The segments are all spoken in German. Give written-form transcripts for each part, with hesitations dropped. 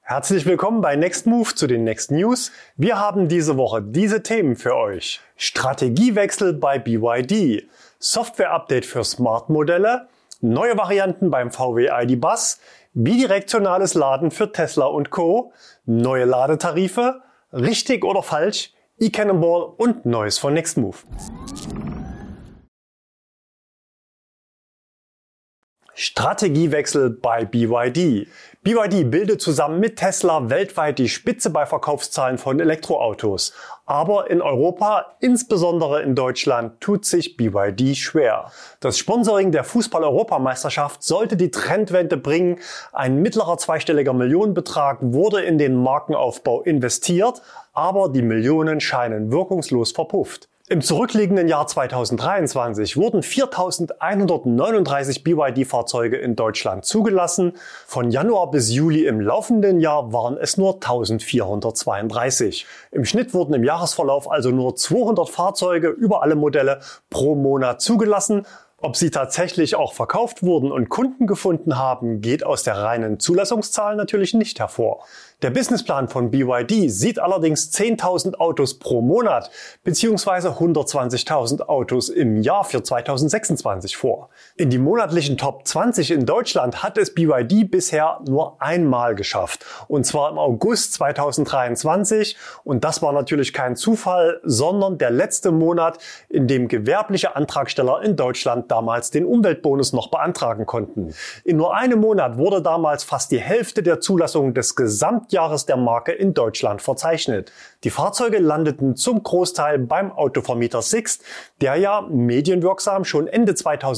Herzlich willkommen bei Next Move zu den Next News. Wir haben diese Woche diese Themen für euch. Strategiewechsel bei BYD, Software-Update für Smart-Modelle, neue Varianten beim VW ID. Buzz, bidirektionales Laden für Tesla und Co., neue Ladetarife, richtig oder falsch, eCannonball und Neues von Next Move. Strategiewechsel bei BYD. BYD bildet zusammen mit Tesla weltweit die Spitze bei Verkaufszahlen von Elektroautos. Aber in Europa, insbesondere in Deutschland, tut sich BYD schwer. Das Sponsoring der Fußball-Europameisterschaft sollte die Trendwende bringen. Ein mittlerer zweistelliger Millionenbetrag wurde in den Markenaufbau investiert, aber die Millionen scheinen wirkungslos verpufft. Im zurückliegenden Jahr 2023 wurden 4.139 BYD-Fahrzeuge in Deutschland zugelassen. Von Januar bis Juli im laufenden Jahr waren es nur 1.432. Im Schnitt wurden im Jahresverlauf also nur 200 Fahrzeuge über alle Modelle pro Monat zugelassen. Ob sie tatsächlich auch verkauft wurden und Kunden gefunden haben, geht aus der reinen Zulassungszahl natürlich nicht hervor. Der Businessplan von BYD sieht allerdings 10.000 Autos pro Monat bzw. 120.000 Autos im Jahr für 2026 vor. In die monatlichen Top 20 in Deutschland hat es BYD bisher nur einmal geschafft, und zwar im August 2023, und das war natürlich kein Zufall, sondern der letzte Monat, in dem gewerbliche Antragsteller in Deutschland damals den Umweltbonus noch beantragen konnten. In nur einem Monat wurde damals fast die Hälfte der Zulassungen des Gesamtjahres der Marke in Deutschland verzeichnet. Die Fahrzeuge landeten zum Großteil beim Autovermieter Sixt, der ja medienwirksam schon Ende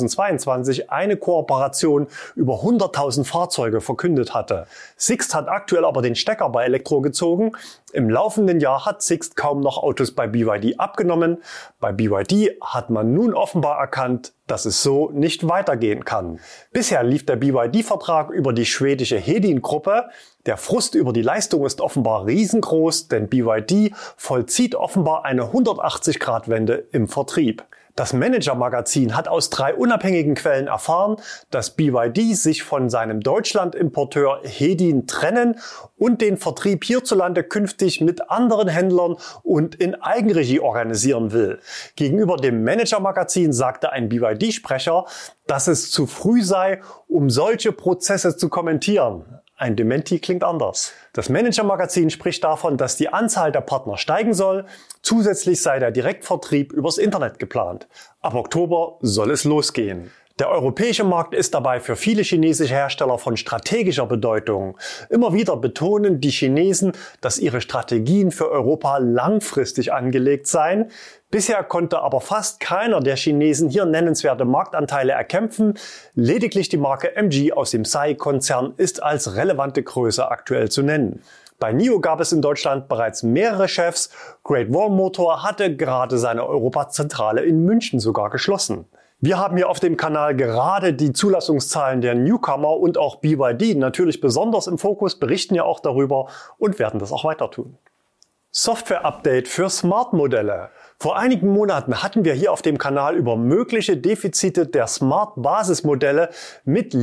2022 eine Kooperation über 100.000 Fahrzeuge verkündet hatte. Sixt hat aktuell aber den Stecker bei Elektro gezogen. Im laufenden Jahr hat Sixt kaum noch Autos bei BYD abgenommen. Bei BYD hat man nun offenbar erkannt, dass es so nicht weitergehen kann. Bisher lief der BYD-Vertrag über die schwedische Hedin-Gruppe. Der Frust über die Leistung ist offenbar riesengroß, denn BYD vollzieht offenbar eine 180-Grad-Wende im Vertrieb. Das Manager-Magazin hat aus 3 unabhängigen Quellen erfahren, dass BYD sich von seinem Deutschland-Importeur Hedin trennen und den Vertrieb hierzulande künftig mit anderen Händlern und in Eigenregie organisieren will. Gegenüber dem Manager-Magazin sagte ein BYD-Sprecher, dass es zu früh sei, um solche Prozesse zu kommentieren. Ein Dementi klingt anders. Das Manager-Magazin spricht davon, dass die Anzahl der Partner steigen soll. Zusätzlich sei der Direktvertrieb übers Internet geplant. Ab Oktober soll es losgehen. Der europäische Markt ist dabei für viele chinesische Hersteller von strategischer Bedeutung. Immer wieder betonen die Chinesen, dass ihre Strategien für Europa langfristig angelegt seien. Bisher konnte aber fast keiner der Chinesen hier nennenswerte Marktanteile erkämpfen. Lediglich die Marke MG aus dem SAIC-Konzern ist als relevante Größe aktuell zu nennen. Bei NIO gab es in Deutschland bereits mehrere Chefs. Great Wall Motor hatte gerade seine Europazentrale in München sogar geschlossen. Wir haben hier auf dem Kanal gerade die Zulassungszahlen der Newcomer und auch BYD natürlich besonders im Fokus, berichten ja auch darüber und werden das auch weiter tun. Software-Update für Smart-Modelle. Vor einigen Monaten hatten wir hier auf dem Kanal über mögliche Defizite der Smart-Basismodelle mit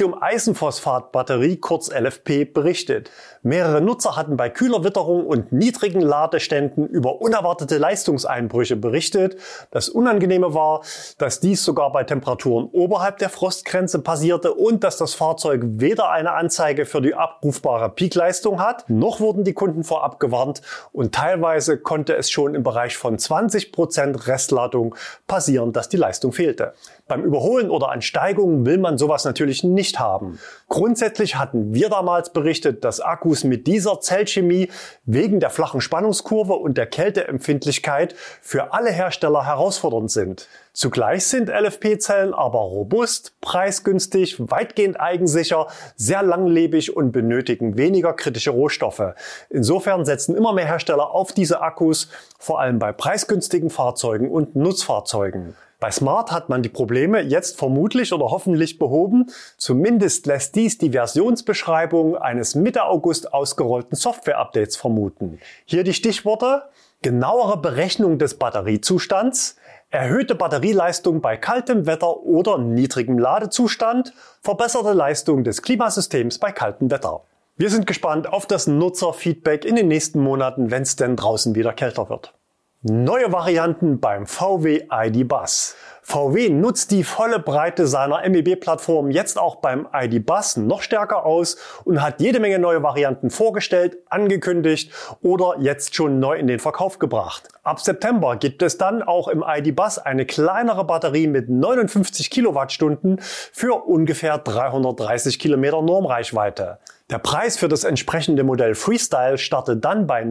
Lithium-Eisenphosphat-Batterie, kurz LFP, berichtet. Mehrere Nutzer hatten bei kühler Witterung und niedrigen Ladeständen über unerwartete Leistungseinbrüche berichtet. Das Unangenehme war, dass dies sogar bei Temperaturen oberhalb der Frostgrenze passierte und dass das Fahrzeug weder eine Anzeige für die abrufbare Peakleistung hat, noch wurden die Kunden vorab gewarnt, und teilweise konnte es schon im Bereich von 20% Restladung passieren, dass die Leistung fehlte. Beim Überholen oder an Steigungen will man sowas natürlich nicht haben. Grundsätzlich hatten wir damals berichtet, dass Akkus mit dieser Zellchemie wegen der flachen Spannungskurve und der Kälteempfindlichkeit für alle Hersteller herausfordernd sind. Zugleich sind LFP-Zellen aber robust, preisgünstig, weitgehend eigensicher, sehr langlebig und benötigen weniger kritische Rohstoffe. Insofern setzen immer mehr Hersteller auf diese Akkus, vor allem bei preisgünstigen Fahrzeugen und Nutzfahrzeugen. Bei Smart hat man die Probleme jetzt vermutlich oder hoffentlich behoben. Zumindest lässt dies die Versionsbeschreibung eines Mitte August ausgerollten Software-Updates vermuten. Hier die Stichworte: genauere Berechnung des Batteriezustands, erhöhte Batterieleistung bei kaltem Wetter oder niedrigem Ladezustand, verbesserte Leistung des Klimasystems bei kaltem Wetter. Wir sind gespannt auf das Nutzerfeedback in den nächsten Monaten, wenn es denn draußen wieder kälter wird. Neue Varianten beim VW ID Bus. VW nutzt die volle Breite seiner MEB-Plattform jetzt auch beim ID Bus noch stärker aus und hat jede Menge neue Varianten vorgestellt, angekündigt oder jetzt schon neu in den Verkauf gebracht. Ab September gibt es dann auch im ID Bus eine kleinere Batterie mit 59 Kilowattstunden für ungefähr 330 Kilometer Normreichweite. Der Preis für das entsprechende Modell Freestyle startet dann bei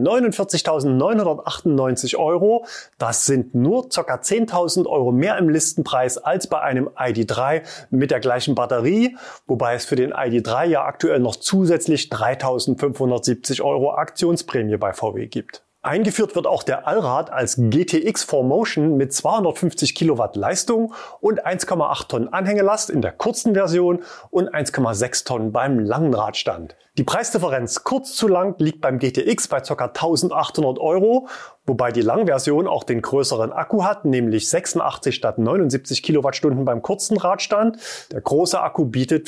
49.998 €. Das sind nur ca. 10.000 € mehr im Listenpreis als bei einem ID.3 mit der gleichen Batterie, wobei es für den ID.3 ja aktuell noch zusätzlich 3.570 € Aktionsprämie bei VW gibt. Eingeführt wird auch der Allrad als GTX 4Motion mit 250 Kilowatt Leistung und 1,8 Tonnen Anhängelast in der kurzen Version und 1,6 Tonnen beim langen Radstand. Die Preisdifferenz kurz zu lang liegt beim GTX bei ca. 1.800 €, wobei die Langversion auch den größeren Akku hat, nämlich 86 statt 79 Kilowattstunden beim kurzen Radstand. Der große Akku bietet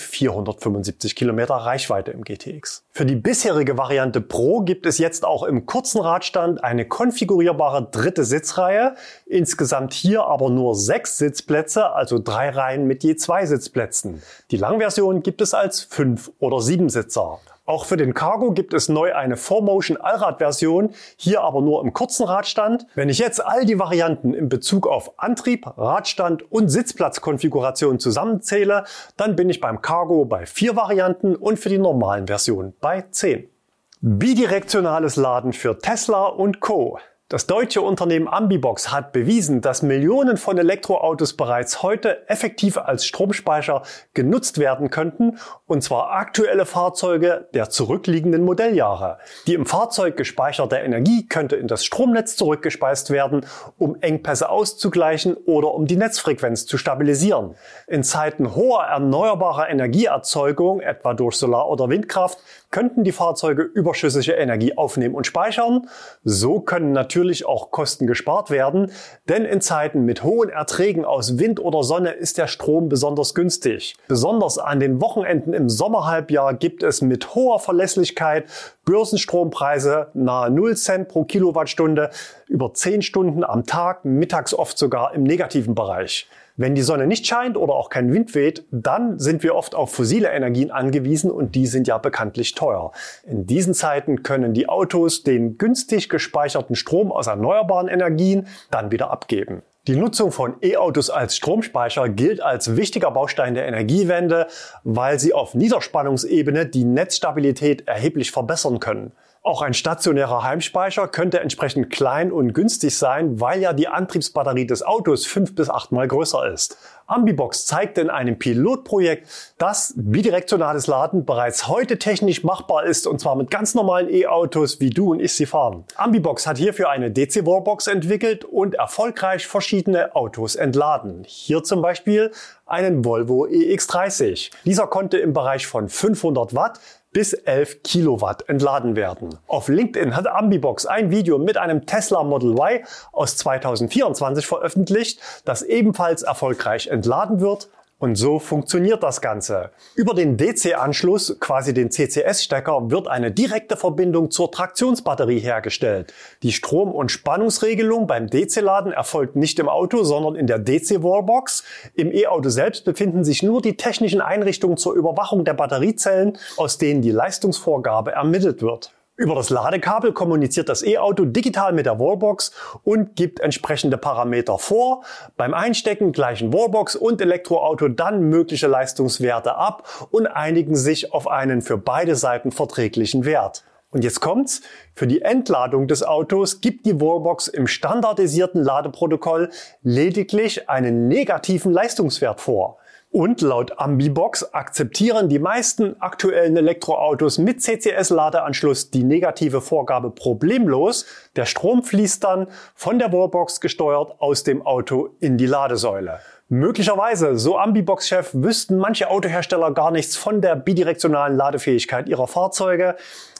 475 Kilometer Reichweite im GTX. Für die bisherige Variante Pro gibt es jetzt auch im kurzen Radstand eine konfigurierbare dritte Sitzreihe. Insgesamt hier aber nur 6 Sitzplätze, also 3 Reihen mit je 2 Sitzplätzen. Die Langversion gibt es als 5- oder 7-Sitzer. Auch für den Cargo gibt es neu eine 4Motion Allrad-Version, hier aber nur im kurzen Radstand. Wenn ich jetzt all die Varianten in Bezug auf Antrieb, Radstand und Sitzplatzkonfiguration zusammenzähle, dann bin ich beim Cargo bei 4 Varianten und für die normalen Versionen bei 10. Bidirektionales Laden für Tesla und Co. Das deutsche Unternehmen Ambibox hat bewiesen, dass Millionen von Elektroautos bereits heute effektiv als Stromspeicher genutzt werden könnten, und zwar aktuelle Fahrzeuge der zurückliegenden Modelljahre. Die im Fahrzeug gespeicherte Energie könnte in das Stromnetz zurückgespeist werden, um Engpässe auszugleichen oder um die Netzfrequenz zu stabilisieren. In Zeiten hoher erneuerbarer Energieerzeugung, etwa durch Solar- oder Windkraft, könnten die Fahrzeuge überschüssige Energie aufnehmen und speichern. So können natürlich auch Kosten gespart werden, denn in Zeiten mit hohen Erträgen aus Wind oder Sonne ist der Strom besonders günstig. Besonders an den Wochenenden im Sommerhalbjahr gibt es mit hoher Verlässlichkeit Börsenstrompreise nahe 0 Cent pro Kilowattstunde über 10 Stunden am Tag, mittags oft sogar im negativen Bereich. Wenn die Sonne nicht scheint oder auch kein Wind weht, dann sind wir oft auf fossile Energien angewiesen und die sind ja bekanntlich teuer. In diesen Zeiten können die Autos den günstig gespeicherten Strom aus erneuerbaren Energien dann wieder abgeben. Die Nutzung von E-Autos als Stromspeicher gilt als wichtiger Baustein der Energiewende, weil sie auf Niederspannungsebene die Netzstabilität erheblich verbessern können. Auch ein stationärer Heimspeicher könnte entsprechend klein und günstig sein, weil ja die Antriebsbatterie des Autos 5 bis 8 Mal größer ist. Ambibox zeigte in einem Pilotprojekt, dass bidirektionales Laden bereits heute technisch machbar ist, und zwar mit ganz normalen E-Autos, wie du und ich sie fahren. Ambibox hat hierfür eine DC-Wallbox entwickelt und erfolgreich verschiedene Autos entladen. Hier zum Beispiel einen Volvo EX30. Dieser konnte im Bereich von 500 Watt bis 11 Kilowatt entladen werden. Auf LinkedIn hat Ambibox ein Video mit einem Tesla Model Y aus 2024 veröffentlicht, das ebenfalls erfolgreich entladen wird. Und so funktioniert das Ganze. Über den DC-Anschluss, quasi den CCS-Stecker, wird eine direkte Verbindung zur Traktionsbatterie hergestellt. Die Strom- und Spannungsregelung beim DC-Laden erfolgt nicht im Auto, sondern in der DC-Wallbox. Im E-Auto selbst befinden sich nur die technischen Einrichtungen zur Überwachung der Batteriezellen, aus denen die Leistungsvorgabe ermittelt wird. Über das Ladekabel kommuniziert das E-Auto digital mit der Wallbox und gibt entsprechende Parameter vor. Beim Einstecken gleichen Wallbox und Elektroauto dann mögliche Leistungswerte ab und einigen sich auf einen für beide Seiten verträglichen Wert. Und jetzt kommt's. Für die Entladung des Autos gibt die Wallbox im standardisierten Ladeprotokoll lediglich einen negativen Leistungswert vor. Und laut Ambibox akzeptieren die meisten aktuellen Elektroautos mit CCS-Ladeanschluss die negative Vorgabe problemlos. Der Strom fließt dann von der Wallbox gesteuert aus dem Auto in die Ladesäule. Möglicherweise, so Ambibox-Chef, wüssten manche Autohersteller gar nichts von der bidirektionalen Ladefähigkeit ihrer Fahrzeuge.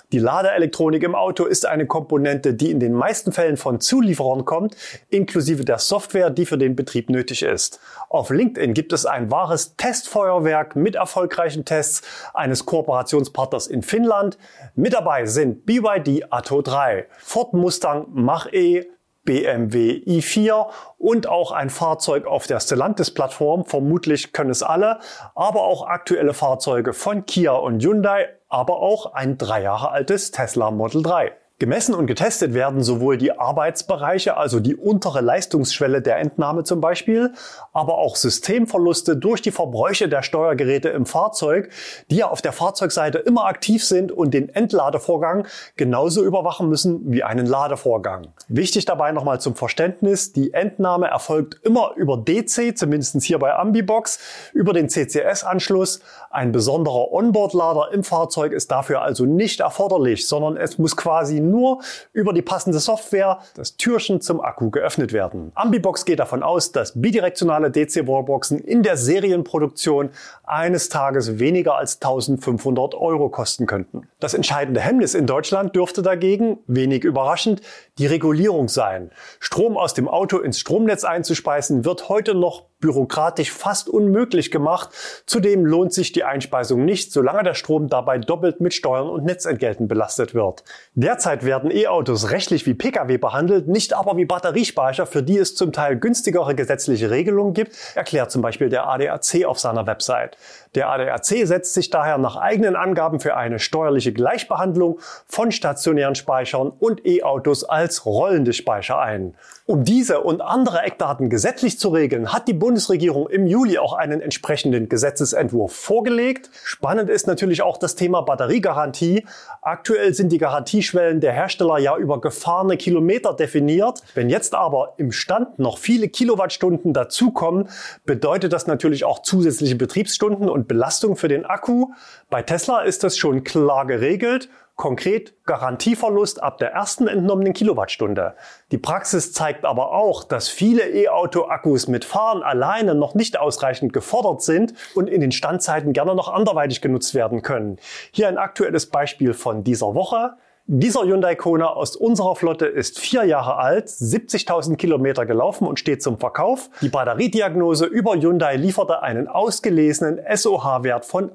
Die Ladeelektronik im Auto ist eine Komponente, die in den meisten Fällen von Zulieferern kommt, inklusive der Software, die für den Betrieb nötig ist. Auf LinkedIn gibt es ein wahres Testfeuerwerk mit erfolgreichen Tests eines Kooperationspartners in Finnland. Mit dabei sind BYD Atto 3, Ford Mustang Mach-E, BMW i4 und auch ein Fahrzeug auf der Stellantis-Plattform, vermutlich können es alle, aber auch aktuelle Fahrzeuge von Kia und Hyundai, aber auch ein 3 Jahre altes Tesla Model 3. Gemessen und getestet werden sowohl die Arbeitsbereiche, also die untere Leistungsschwelle der Entnahme zum Beispiel, aber auch Systemverluste durch die Verbräuche der Steuergeräte im Fahrzeug, die ja auf der Fahrzeugseite immer aktiv sind und den Entladevorgang genauso überwachen müssen wie einen Ladevorgang. Wichtig dabei nochmal zum Verständnis, die Entnahme erfolgt immer über DC, zumindest hier bei Ambibox, über den CCS-Anschluss. Ein besonderer Onboard-Lader im Fahrzeug ist dafür also nicht erforderlich, sondern es muss quasi nur über die passende Software das Türchen zum Akku geöffnet werden. Ambibox geht davon aus, dass bidirektionale DC-Wallboxen in der Serienproduktion eines Tages weniger als 1.500 € kosten könnten. Das entscheidende Hemmnis in Deutschland dürfte dagegen, wenig überraschend, die Regulierung sein. Strom aus dem Auto ins Stromnetz einzuspeisen wird heute noch bürokratisch fast unmöglich gemacht. Zudem lohnt sich die Einspeisung nicht, solange der Strom dabei doppelt mit Steuern und Netzentgelten belastet wird. Derzeit werden E-Autos rechtlich wie Pkw behandelt, nicht aber wie Batteriespeicher, für die es zum Teil günstigere gesetzliche Regelungen gibt, erklärt zum Beispiel der ADAC auf seiner Website. Der ADAC setzt sich daher nach eigenen Angaben für eine steuerliche Gleichbehandlung von stationären Speichern und E-Autos als rollende Speicher ein. Um diese und andere Eckdaten gesetzlich zu regeln, hat die Bundesregierung im Juli auch einen entsprechenden Gesetzesentwurf vorgelegt. Spannend ist natürlich auch das Thema Batteriegarantie. Aktuell sind die Garantieschwellen der Hersteller ja über gefahrene Kilometer definiert. Wenn jetzt aber im Stand noch viele Kilowattstunden dazukommen, bedeutet das natürlich auch zusätzliche Betriebsstunden und Belastung für den Akku. Bei Tesla ist das schon klar geregelt. Konkret Garantieverlust ab der ersten entnommenen Kilowattstunde. Die Praxis zeigt aber auch, dass viele E-Auto-Akkus mit Fahren alleine noch nicht ausreichend gefordert sind und in den Standzeiten gerne noch anderweitig genutzt werden können. Hier ein aktuelles Beispiel von dieser Woche. Dieser Hyundai Kona aus unserer Flotte ist 4 Jahre alt, 70.000 Kilometer gelaufen und steht zum Verkauf. Die Batteriediagnose über Hyundai lieferte einen ausgelesenen SOH-Wert von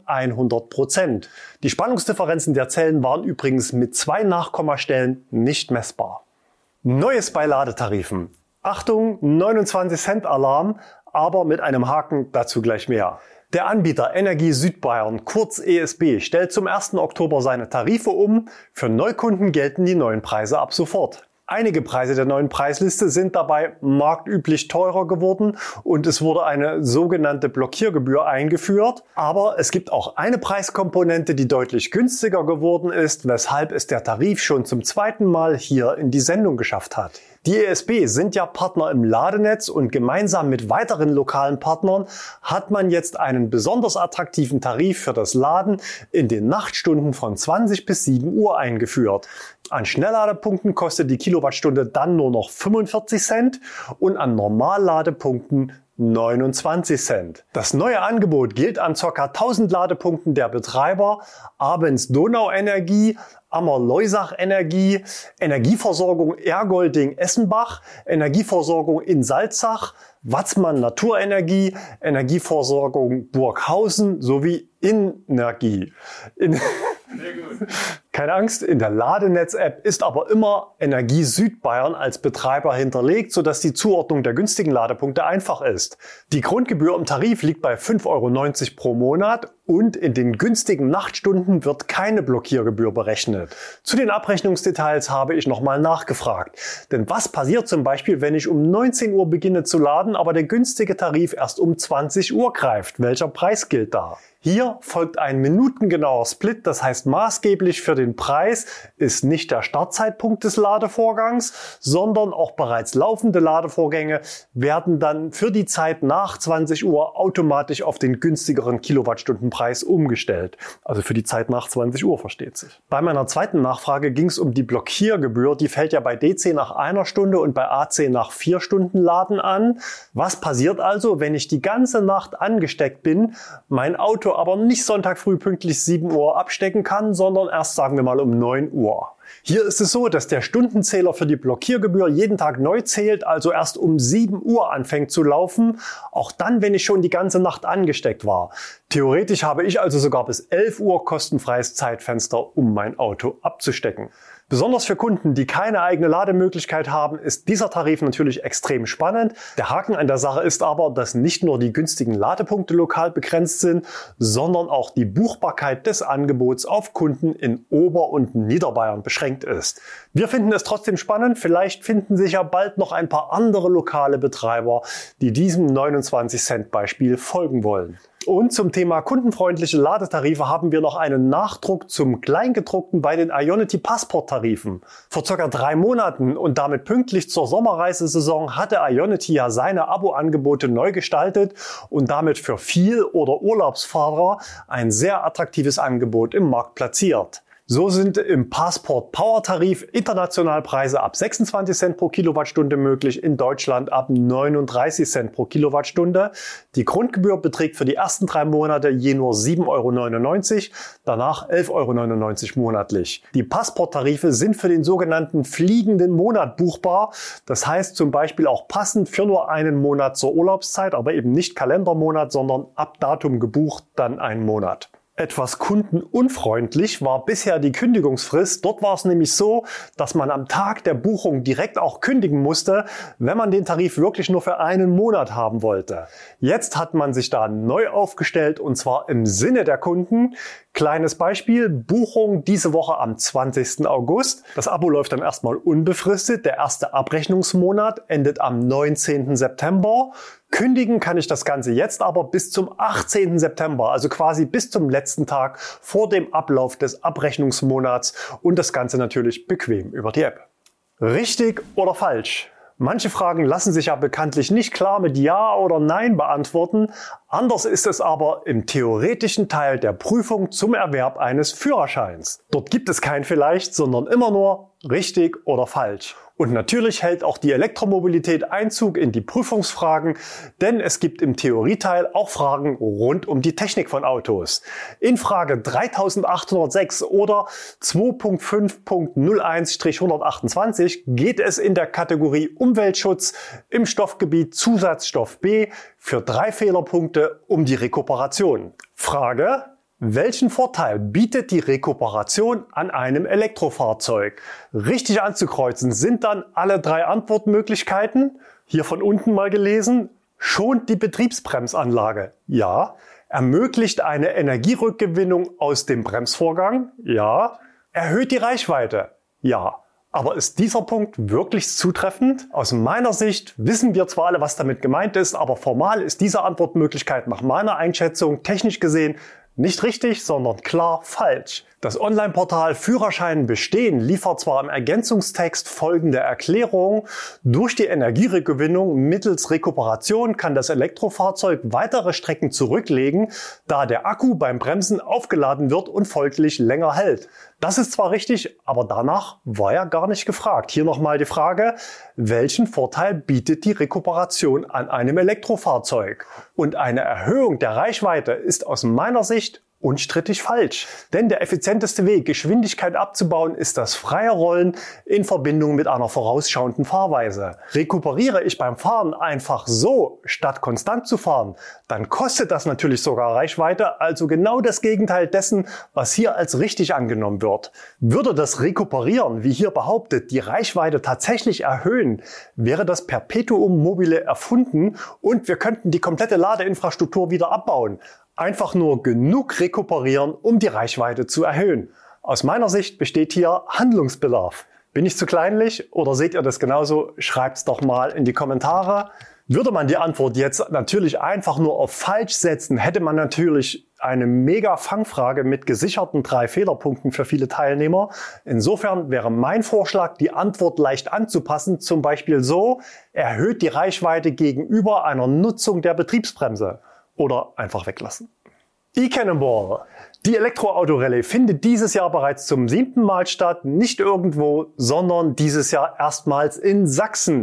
100%. Die Spannungsdifferenzen der Zellen waren übrigens mit 2 Nachkommastellen nicht messbar. Neues bei Ladetarifen. Achtung, 29 Cent Alarm, aber mit einem Haken, dazu gleich mehr. Der Anbieter Energie Südbayern, kurz ESB, stellt zum 1. Oktober seine Tarife um. Für Neukunden gelten die neuen Preise ab sofort. Einige Preise der neuen Preisliste sind dabei marktüblich teurer geworden und es wurde eine sogenannte Blockiergebühr eingeführt. Aber es gibt auch eine Preiskomponente, die deutlich günstiger geworden ist, weshalb es der Tarif schon zum 2. Mal hier in die Sendung geschafft hat. Die ESB sind ja Partner im Ladenetz und gemeinsam mit weiteren lokalen Partnern hat man jetzt einen besonders attraktiven Tarif für das Laden in den Nachtstunden von 20 bis 7 Uhr eingeführt. An Schnellladepunkten kostet die Kilowattstunde dann nur noch 45 Cent und an Normalladepunkten 29 Cent. Das neue Angebot gilt an ca. 1000 Ladepunkten der Betreiber Abends Donau Energie, Ammer-Leusach Energie, Energieversorgung Ergolding-Essenbach, Energieversorgung in Salzach, Watzmann Naturenergie, Energieversorgung Burghausen sowie Innergie. Keine Angst, in der Ladenetz-App ist aber immer Energie Südbayern als Betreiber hinterlegt, sodass die Zuordnung der günstigen Ladepunkte einfach ist. Die Grundgebühr im Tarif liegt bei 5,90 € pro Monat und in den günstigen Nachtstunden wird keine Blockiergebühr berechnet. Zu den Abrechnungsdetails habe ich nochmal nachgefragt. Denn was passiert zum Beispiel, wenn ich um 19 Uhr beginne zu laden, aber der günstige Tarif erst um 20 Uhr greift? Welcher Preis gilt da? Hier folgt ein minutengenauer Split, das heißt maßgeblich für den Preis ist nicht der Startzeitpunkt des Ladevorgangs, sondern auch bereits laufende Ladevorgänge werden dann für die Zeit nach 20 Uhr automatisch auf den günstigeren Kilowattstundenpreis umgestellt. Also für die Zeit nach 20 Uhr, versteht sich. Bei meiner zweiten Nachfrage ging es um die Blockiergebühr, die fällt ja bei DC nach 1 Stunde und bei AC nach 4 Stunden Laden an. Was passiert also, wenn ich die ganze Nacht angesteckt bin, mein Auto aber nicht Sonntag früh pünktlich 7 Uhr abstecken kann, sondern erst, sagen sagen wir mal um 9 Uhr. Hier ist es so, dass der Stundenzähler für die Blockiergebühr jeden Tag neu zählt, also erst um 7 Uhr anfängt zu laufen, auch dann, wenn ich schon die ganze Nacht angesteckt war. Theoretisch habe ich also sogar bis 11 Uhr kostenfreies Zeitfenster, um mein Auto abzustecken. Besonders für Kunden, die keine eigene Lademöglichkeit haben, ist dieser Tarif natürlich extrem spannend. Der Haken an der Sache ist aber, dass nicht nur die günstigen Ladepunkte lokal begrenzt sind, sondern auch die Buchbarkeit des Angebots auf Kunden in Ober- und Niederbayern beschränkt ist. Wir finden es trotzdem spannend. Vielleicht finden sich ja bald noch ein paar andere lokale Betreiber, die diesem 29-Cent-Beispiel folgen wollen. Und zum Thema kundenfreundliche Ladetarife haben wir noch einen Nachdruck zum Kleingedruckten bei den Ionity Passport-Tarifen. Vor ca. 3 Monaten und damit pünktlich zur Sommerreisesaison hatte Ionity ja seine Abo-Angebote neu gestaltet und damit für Viel- oder Urlaubsfahrer ein sehr attraktives Angebot im Markt platziert. So sind im Passport Power Tarif international Preise ab 26 Cent pro Kilowattstunde möglich, in Deutschland ab 39 Cent pro Kilowattstunde. Die Grundgebühr beträgt für die ersten 3 Monate je nur 7,99 €, danach 11,99 € monatlich. Die Passport-Tarife sind für den sogenannten fliegenden Monat buchbar. Das heißt zum Beispiel auch passend für nur einen Monat zur Urlaubszeit, aber eben nicht Kalendermonat, sondern ab Datum gebucht, dann einen Monat. Etwas kundenunfreundlich war bisher die Kündigungsfrist. Dort war es nämlich so, dass man am Tag der Buchung direkt auch kündigen musste, wenn man den Tarif wirklich nur für einen Monat haben wollte. Jetzt hat man sich da neu aufgestellt und zwar im Sinne der Kunden. Kleines Beispiel, Buchung diese Woche am 20. August. Das Abo läuft dann erstmal unbefristet. Der erste Abrechnungsmonat endet am 19. September. Kündigen kann ich das Ganze jetzt aber bis zum 18. September, also quasi bis zum letzten Tag vor dem Ablauf des Abrechnungsmonats und das Ganze natürlich bequem über die App. Richtig oder falsch? Manche Fragen lassen sich ja bekanntlich nicht klar mit Ja oder Nein beantworten. Anders ist es aber im theoretischen Teil der Prüfung zum Erwerb eines Führerscheins. Dort gibt es kein Vielleicht, sondern immer nur richtig oder falsch. Und natürlich hält auch die Elektromobilität Einzug in die Prüfungsfragen, denn es gibt im Theorieteil auch Fragen rund um die Technik von Autos. In Frage 3806 oder 2.5.01-128 geht es in der Kategorie Umweltschutz im Stoffgebiet Zusatzstoff B für 3 Fehlerpunkte um die Rekuperation. Frage: Welchen Vorteil bietet die Rekuperation an einem Elektrofahrzeug? Richtig anzukreuzen sind dann alle 3 Antwortmöglichkeiten. Hier von unten mal gelesen. Schont die Betriebsbremsanlage? Ja. Ermöglicht eine Energierückgewinnung aus dem Bremsvorgang? Ja. Erhöht die Reichweite? Ja. Aber ist dieser Punkt wirklich zutreffend? Aus meiner Sicht wissen wir zwar alle, was damit gemeint ist, aber formal ist diese Antwortmöglichkeit nach meiner Einschätzung technisch gesehen nicht richtig, sondern klar falsch. Das Online-Portal Führerschein bestehen liefert zwar im Ergänzungstext folgende Erklärung: Durch die Energiegewinnung mittels Rekuperation kann das Elektrofahrzeug weitere Strecken zurücklegen, da der Akku beim Bremsen aufgeladen wird und folglich länger hält. Das ist zwar richtig, aber danach war ja gar nicht gefragt. Hier nochmal die Frage: Welchen Vorteil bietet die Rekuperation an einem Elektrofahrzeug? Und eine Erhöhung der Reichweite ist aus meiner Sicht unstrittig falsch. Denn der effizienteste Weg, Geschwindigkeit abzubauen, ist das freie Rollen in Verbindung mit einer vorausschauenden Fahrweise. Rekuperiere ich beim Fahren einfach so, statt konstant zu fahren, dann kostet das natürlich sogar Reichweite, also genau das Gegenteil dessen, was hier als richtig angenommen wird. Würde das Rekuperieren, wie hier behauptet, die Reichweite tatsächlich erhöhen, wäre das Perpetuum mobile erfunden und wir könnten die komplette Ladeinfrastruktur wieder abbauen. Einfach nur genug rekuperieren, um die Reichweite zu erhöhen. Aus meiner Sicht besteht hier Handlungsbedarf. Bin ich zu kleinlich oder seht ihr das genauso? Schreibt's doch mal in die Kommentare. Würde man die Antwort jetzt natürlich einfach nur auf falsch setzen, hätte man natürlich eine mega Fangfrage mit gesicherten 3 Fehlerpunkten für viele Teilnehmer. Insofern wäre mein Vorschlag, die Antwort leicht anzupassen, zum Beispiel so: Erhöht die Reichweite gegenüber einer Nutzung der Betriebsbremse. Oder einfach weglassen. eCannonball. Die Elektroauto-Rallye findet dieses Jahr bereits zum 7. Mal statt, nicht irgendwo, sondern dieses Jahr erstmals in Sachsen.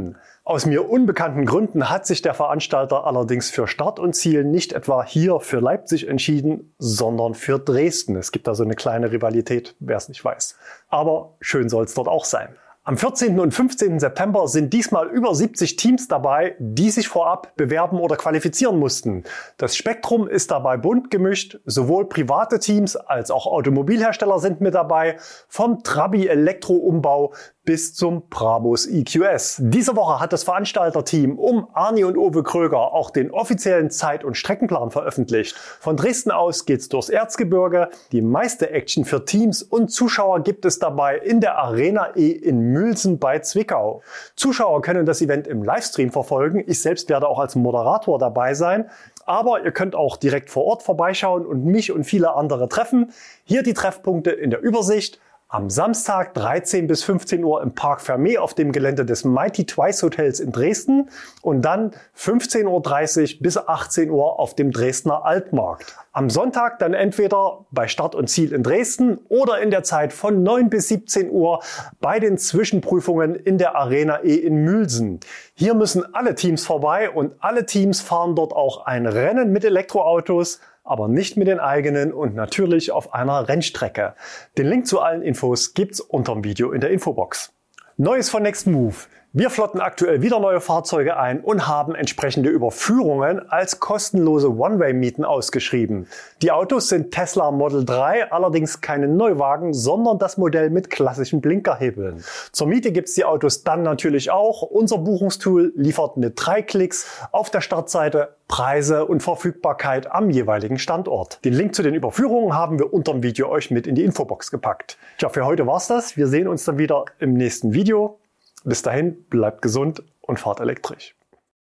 Aus mir unbekannten Gründen hat sich der Veranstalter allerdings für Start und Ziel nicht etwa hier für Leipzig entschieden, sondern für Dresden. Es gibt da so eine kleine Rivalität, wer es nicht weiß. Aber schön soll es dort auch sein. Am 14. und 15. September sind diesmal über 70 Teams dabei, die sich vorab bewerben oder qualifizieren mussten. Das Spektrum ist dabei bunt gemischt, sowohl private Teams als auch Automobilhersteller sind mit dabei, vom Trabi Elektroumbau bis zum Brabus EQS. Diese Woche hat das Veranstalterteam um Arni und Uwe Kröger auch den offiziellen Zeit- und Streckenplan veröffentlicht. Von Dresden aus geht's durchs Erzgebirge. Die meiste Action für Teams und Zuschauer gibt es dabei in der Arena E in Mülsen bei Zwickau. Zuschauer können das Event im Livestream verfolgen. Ich selbst werde auch als Moderator dabei sein. Aber ihr könnt auch direkt vor Ort vorbeischauen und mich und viele andere treffen. Hier die Treffpunkte in der Übersicht. Am Samstag 13 bis 15 Uhr im Park Fermé auf dem Gelände des Mighty Twice Hotels in Dresden und dann 15:30 Uhr bis 18 Uhr auf dem Dresdner Altmarkt. Am Sonntag dann entweder bei Start und Ziel in Dresden oder in der Zeit von 9 bis 17 Uhr bei den Zwischenprüfungen in der Arena E in Mülsen. Hier müssen alle Teams vorbei und alle Teams fahren dort auch ein Rennen mit Elektroautos, aber nicht mit den eigenen und natürlich auf einer Rennstrecke. Den Link zu allen Infos gibt's unterm Video in der Infobox. Neues von Next Move. Wir flotten aktuell wieder neue Fahrzeuge ein und haben entsprechende Überführungen als kostenlose One-Way-Mieten ausgeschrieben. Die Autos sind Tesla Model 3, allerdings keine Neuwagen, sondern das Modell mit klassischen Blinkerhebeln. Zur Miete gibt's die Autos dann natürlich auch. Unser Buchungstool liefert mit 3 Klicks auf der Startseite Preise und Verfügbarkeit am jeweiligen Standort. Den Link zu den Überführungen haben wir unterm Video euch mit in die Infobox gepackt. Tja, für heute war's das. Wir sehen uns dann wieder im nächsten Video. Bis dahin, bleibt gesund und fahrt elektrisch.